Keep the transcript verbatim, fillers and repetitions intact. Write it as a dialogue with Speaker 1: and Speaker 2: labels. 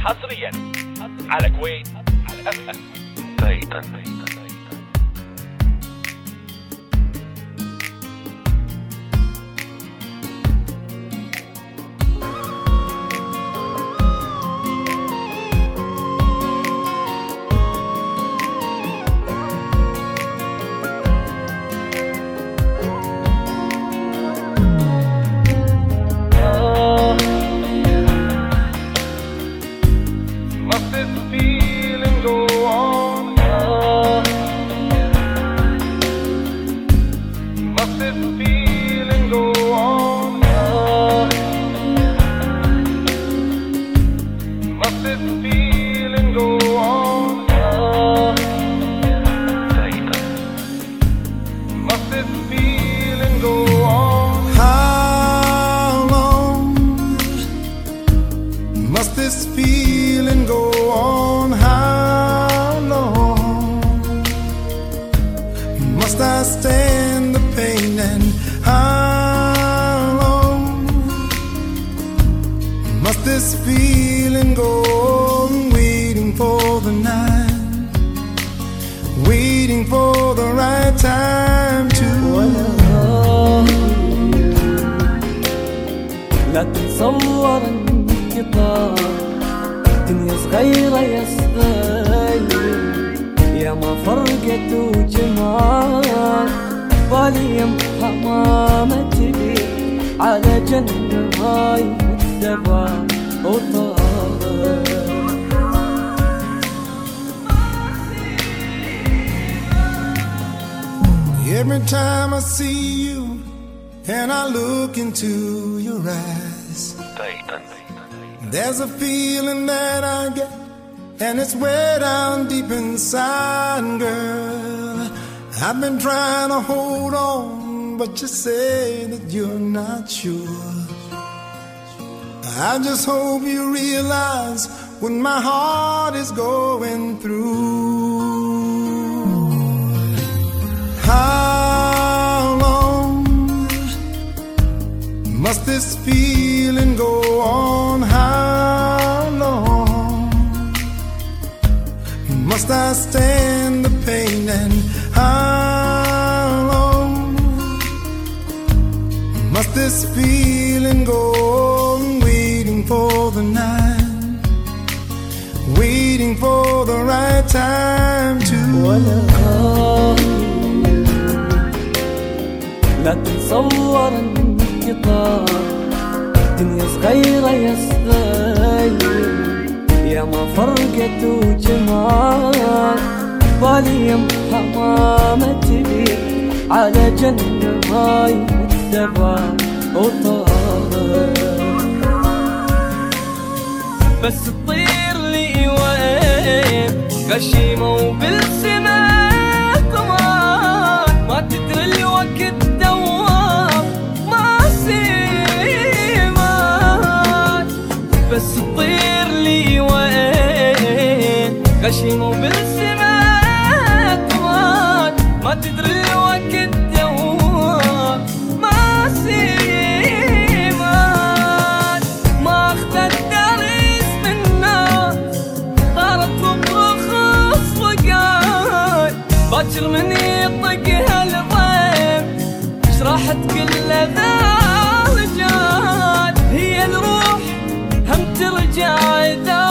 Speaker 1: حصريا على كويت اف ام. تايتن
Speaker 2: this feeling go on? How long must I stand the pain, and how long must this feeling go on? Waiting for the night, waiting for the right time to
Speaker 3: لا تتصور انقطاع دنيا صغيرة يا صغير، يا ما فرقت وجمال بالي يمحى ما تبي على جنة هاي الدبا وطار.
Speaker 2: Every time I see you and I look into your eyes, there's a feeling that I get, and it's way down deep inside, girl. I've been trying to hold on, but you say that you're not sure. I just hope you realize what my heart is going through. How long must this feeling go on? How long must I stand the pain, and how long must this feeling go on? Waiting for the night, waiting for the right time to
Speaker 3: لا تتصور انقطاع دنيا صغيرة يا صغير، يا ما فرقت وجمال بالي يمحى ما تبي على جنة هاي الدبا وطار. بس تطير لي وين غشيمة وبالسماء كمان، ما تدري الوقت دوام ما سيمان. بس تطير لي وين غشيمة وبالسماء كمان، ما تدري الوقت دوام ما سيمان. ما اخذت درس من الناس صارت برخص رقاي، باكر من يطق هالضيم ايش راحت كل ذا رجال. هي الروح هم ترجع